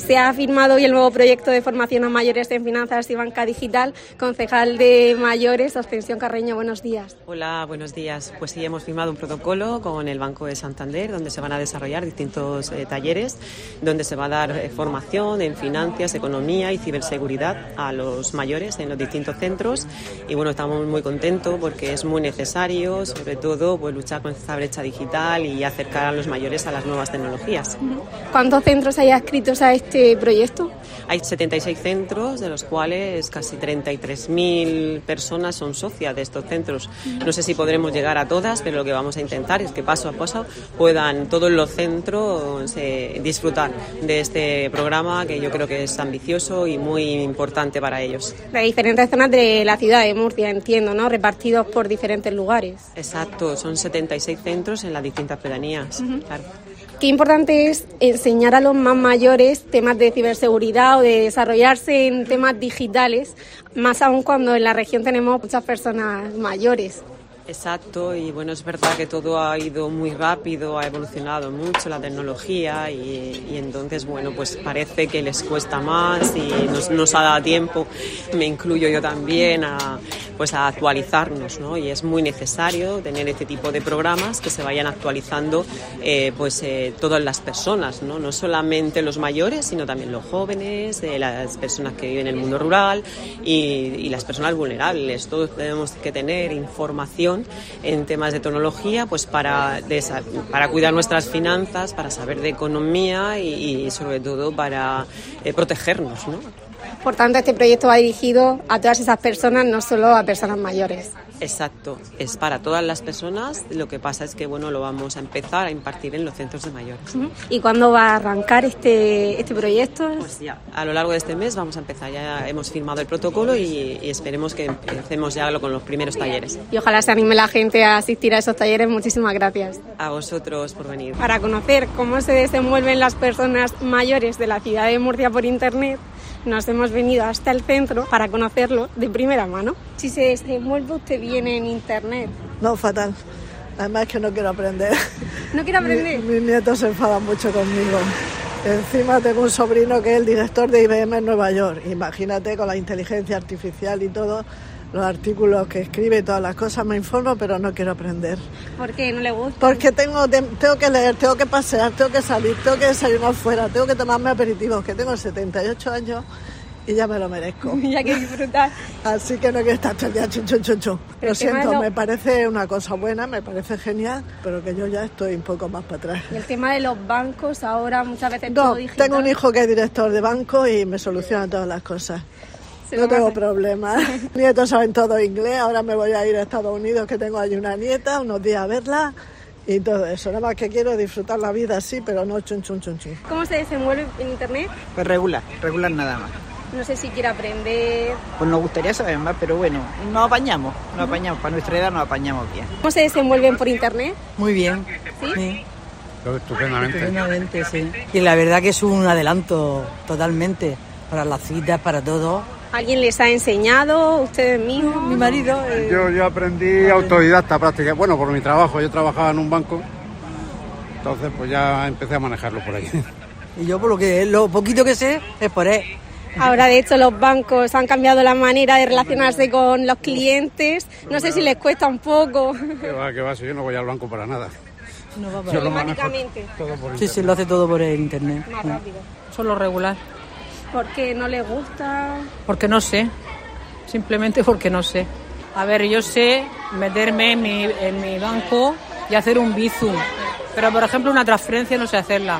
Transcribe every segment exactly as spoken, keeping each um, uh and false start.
Se ha firmado hoy el nuevo proyecto de formación a mayores en finanzas y banca digital. Concejal de Mayores, Ascensión Carreño, buenos días. Hola, buenos días. Pues sí, hemos firmado un protocolo con el Banco de Santander, donde se van a desarrollar distintos eh, talleres, donde se va a dar eh, formación en finanzas, economía y ciberseguridad a los mayores en los distintos centros. Y bueno, estamos muy contentos porque es muy necesario, sobre todo, pues luchar con esta brecha digital y acercar a los mayores a las nuevas tecnologías. ¿Cuántos centros hay adscritos a este proyecto? Hay setenta y seis centros, de los cuales casi treinta y tres mil personas son socias de estos centros. No sé si podremos llegar a todas, pero lo que vamos a intentar es que paso a paso puedan todos los centros eh, disfrutar de este programa, que yo creo que es ambicioso y muy importante para ellos. De diferentes zonas de la ciudad de Murcia, entiendo, ¿no? Repartidos por diferentes lugares. Exacto, son setenta y seis centros en las distintas pedanías. Uh-huh. Claro. Qué importante es enseñar a los más mayores temas de ciberseguridad o de desarrollarse en temas digitales, más aún cuando en la región tenemos muchas personas mayores. Exacto, y bueno, es verdad que todo ha ido muy rápido, ha evolucionado mucho la tecnología y, y entonces, bueno, pues parece que les cuesta más y nos, nos ha dado tiempo, me incluyo yo también, a, pues a actualizarnos, ¿no? Y es muy necesario tener este tipo de programas que se vayan actualizando eh, pues eh, todas las personas, ¿no? No solamente los mayores, sino también los jóvenes, eh, las personas que viven en el mundo rural y, y las personas vulnerables. Todos tenemos que tener información en temas de tecnología, pues para, para cuidar nuestras finanzas, para saber de economía y, y sobre todo para eh, protegernos, ¿no? Por tanto, este proyecto va dirigido a todas esas personas, no solo a personas mayores. Exacto, es para todas las personas. Lo que pasa es que bueno, lo vamos a empezar a impartir en los centros de mayores. ¿Y cuándo va a arrancar este este proyecto? Pues ya, a lo largo de este mes vamos a empezar. Ya hemos firmado el protocolo y, y esperemos que empecemos ya con los primeros talleres. Y ojalá se anime la gente a asistir a esos talleres. Muchísimas gracias. A vosotros por venir. Para conocer cómo se desenvuelven las personas mayores de la ciudad de Murcia por internet, nos hemos venido hasta el centro para conocerlo de primera mano. Si se desenvuelve usted bien en internet. No, fatal. Además que no quiero aprender. ¿No quiere aprender? Mi, mis nietos se enfadan mucho conmigo. Encima tengo un sobrino que es el director de I B M en Nueva York. Imagínate, con la inteligencia artificial y todo, los artículos que escribe y todas las cosas, me informo, pero no quiero aprender. ¿Por qué? ¿No le gusta? Porque tengo, tengo que leer, tengo que pasear, tengo que salir, tengo que desayunar fuera, tengo que tomarme aperitivos, que tengo setenta y ocho años y ya me lo merezco. Y hay que disfrutar. Así que no quiero estar todo el día chun, chun, chun, chun. Lo siento, lo... me parece una cosa buena, me parece genial, pero que yo ya estoy un poco más para atrás. Y el tema de los bancos, ahora muchas veces no, todo digital. Tengo un hijo que es director de banco y me soluciona todas las cosas. No tengo problemas. Nietos saben todo inglés. Ahora me voy a ir a Estados Unidos, que tengo allí una nieta, unos días a verla y todo eso. Nada más que quiero disfrutar la vida así, pero no chun, chun, chun, chun. ¿Cómo se desenvuelve en internet? Pues regular, regular nada más. No sé si quiere aprender. Pues nos gustaría saber más, pero bueno, nos apañamos, nos apañamos. Para nuestra edad nos apañamos bien. ¿Cómo se desenvuelven por internet? Muy bien. ¿Sí? Sí. Estupendamente. Estupendamente, sí. Y la verdad que es un adelanto totalmente para las citas, para todo. ¿Alguien les ha enseñado? ¿Ustedes mismos? Mi marido. Eh... Yo, yo aprendí autodidacta práctica. Bueno, por mi trabajo. Yo trabajaba en un banco. Entonces, pues ya empecé a manejarlo por ahí. Y yo, por lo que lo poquito que sé, es por él. Ahora, de hecho, los bancos han cambiado la manera de relacionarse con los clientes. No sé si les cuesta un poco. Que va, que va, si yo no voy al banco para nada. No va para automáticamente. Todo por internet. Sí, sí, lo hace todo por el internet. Más rápido. Solo regular. ¿Por qué no les gusta? Porque no sé. Simplemente porque no sé. A ver, yo sé meterme en mi, en mi banco y hacer un Bizum. Pero, por ejemplo, una transferencia no sé hacerla.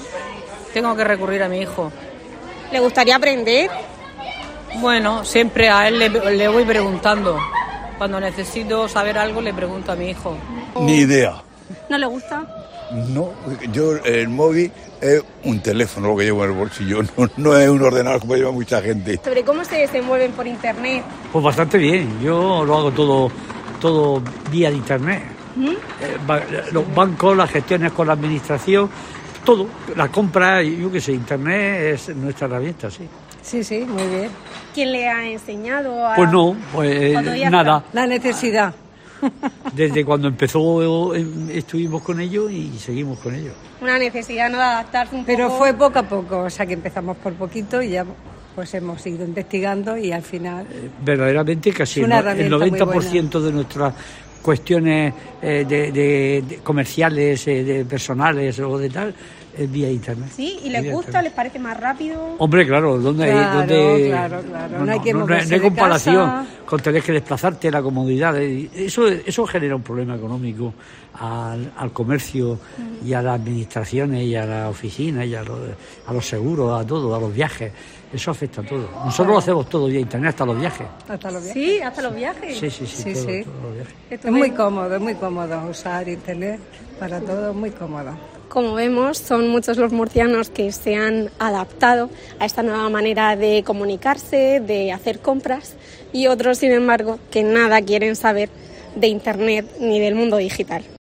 Tengo que recurrir a mi hijo. ¿Le gustaría aprender? Bueno, siempre a él le, le voy preguntando. Cuando necesito saber algo, le pregunto a mi hijo. Ni idea. ¿No le gusta? No, yo el móvil es un teléfono lo que llevo en el bolsillo, no, no es un ordenador como lleva mucha gente. ¿Sobre cómo se desenvuelven por internet? Pues bastante bien, yo lo hago todo, todo vía de internet. ¿Mm? Eh, los bancos, las gestiones con la administración, todo, la compra, yo qué sé, internet es nuestra herramienta, sí. Sí, sí, muy bien. ¿Quién le ha enseñado? A... Pues no, pues nada. La necesidad. Desde cuando empezó estuvimos con ellos y seguimos con ellos. Una necesidad, ¿no?, de adaptarse un Pero poco. fue poco a poco, o sea que empezamos por poquito y ya pues hemos ido investigando y al final... Eh, verdaderamente casi es una el, el noventa por ciento muy de nuestras cuestiones eh, de, de, de comerciales, eh, de personales o de tal, es vía internet. Sí, ¿y les vía gusta? internet. ¿Les parece más rápido? Hombre, claro, ¿dónde Claro, hay? Dónde... claro, claro. No, No hay que no, no, moverse no hay de comparación casa. con tener que desplazarte, la comodidad. eh, Eso, eso genera un problema económico al, al comercio y a las administraciones y a las oficinas y a los, a los seguros, a todo, a los viajes. Eso afecta a todo. Nosotros lo hacemos todo vía internet, hasta los viajes. Hasta los viajes. Sí, hasta los viajes. Sí, sí, sí, Sí, todo, sí. todos los viajes. Es muy cómodo, es muy cómodo usar internet para todo, muy cómodo. Como vemos, son muchos los murcianos que se han adaptado a esta nueva manera de comunicarse, de hacer compras, y otros, sin embargo, que nada quieren saber de internet ni del mundo digital.